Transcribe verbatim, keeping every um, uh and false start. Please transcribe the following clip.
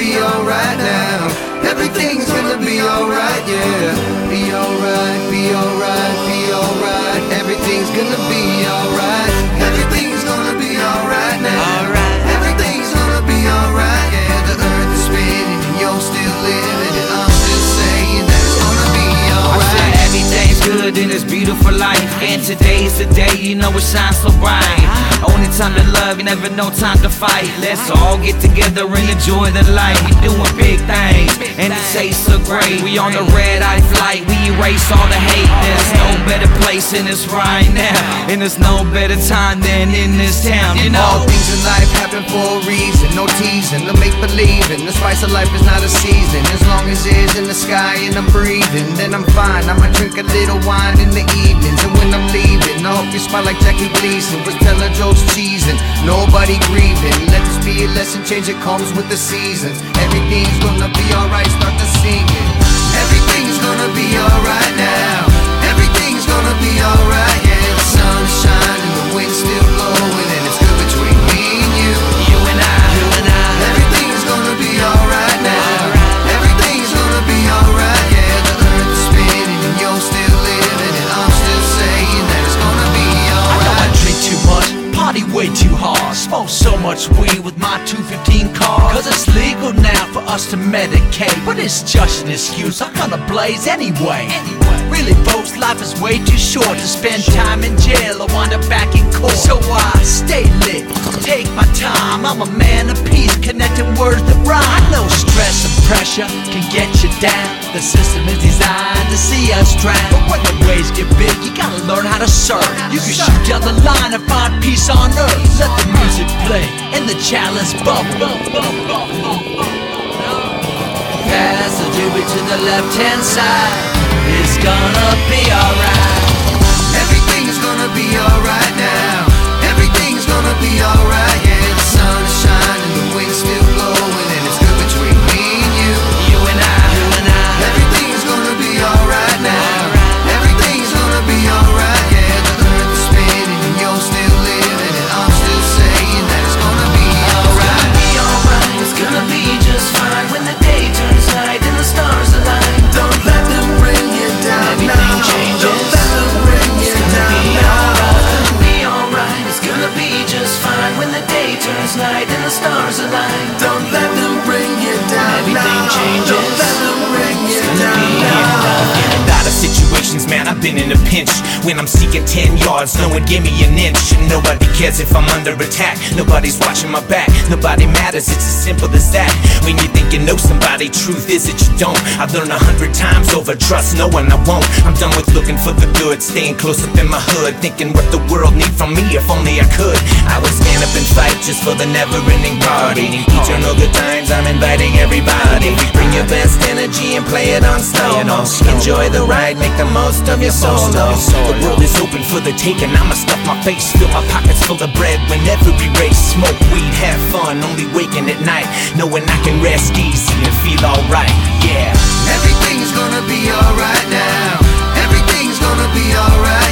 be alright now. Everything's gonna be alright, yeah. Be alright, be alright, be alright. Everything's gonna be alright. Everything's gonna be alright now. Alright. Everything's gonna be alright, yeah. The earth is spinning and you're still living, and I'm still saying that it's gonna be alright. I said everything's good in this beautiful life, and today's the day, you know it shines so bright. Only time to love, you never know time to fight. Let's all get together and enjoy the life. We doing big things, and it tastes so great. We on the red eye flight, we erase all the hate. There's no better place in this right now, and there's no better time than in this town. You know, all things in life happen for a reason. No teasing, no make believing. The spice of life is not a season. As long as it's in the sky and I'm breathing, then I'm fine. I'ma drink a little wine in the evenings, and when I'm leaving, I hope you smile like Jackie Gleason was telling jokes cheesing. Nobody grieving. Let this be a lesson. Change it comes with the seasons. Everything's gonna be alright. Start to sing it. Everything's gonna be alright now. Everything's gonna be alright. Yeah, the sun is shining, the wind's still blowing, and it's good between me and you. you and I, you and I. Everything's gonna be alright now. Everything's gonna be alright. Yeah, the earth is spinning and you're still living, and I'm still saying that it's gonna be alright. I know I drink too much, party way too hard, smoke so much weed with my two fifteen car. Cause it's legal now for us to medicate, but it's just an excuse, I'm gonna blaze anyway. Really folks, life is way too short to spend time in jail or wind up back in court. So I stay lit, take my time, I'm a man of peace, connecting words that rhyme. I know stress and pressure can get you down, the system is designed to see us drown. But when the waves get big, you gotta learn how to surf. You can shoot down the line and find peace on earth. Let the music play and the chalice bubble. Pass the doobie to the left hand side. It's gonna be alright. Everything's gonna be alright now. Everything's gonna be alright. Yeah, the sun is shining, the wind's still blowing, and it's good between me and you. you and I, you and I. Everything's gonna be alright now. Everything's gonna be alright. Yeah, the earth is spinning and you're still living, and I'm still saying that it's gonna be alright. Be alright, it's gonna be just fine when the day turns night and the stars align. Don't let them bring you down. Everything now. changes. Don't let them bring you It's gonna down. be now. alright. Be alright, it's gonna be just fine when the day turns night and the stars align. Don't let them bring you down. Everything now. changes. Don't let them bring you It's gonna down. be now. alright. In a lot of situations, man, I've been in a pinch. When I'm seeking ten yards, no one give me an inch. And nobody cares if I'm under attack. Nobody's watching my back, nobody matters, it's as simple as that. When you think you know somebody, truth is that you don't. I've learned a hundred times over, trust no one I won't. I'm done with looking for the good, staying close up in my hood, thinking what the world need from me if only I could. I would stand up and fight just for the never-ending party. Eternal good times, I'm inviting everybody. Bring your best energy and play it on slow. Enjoy the ride, make the most of your solo. The world is open for the taking, I'ma stuff my face, fill my pockets full of bread whenever we race. Smoke weed, have fun, only waking at night, knowing I can rest easy and feel alright, yeah. Everything's gonna be alright now. Everything's gonna be alright.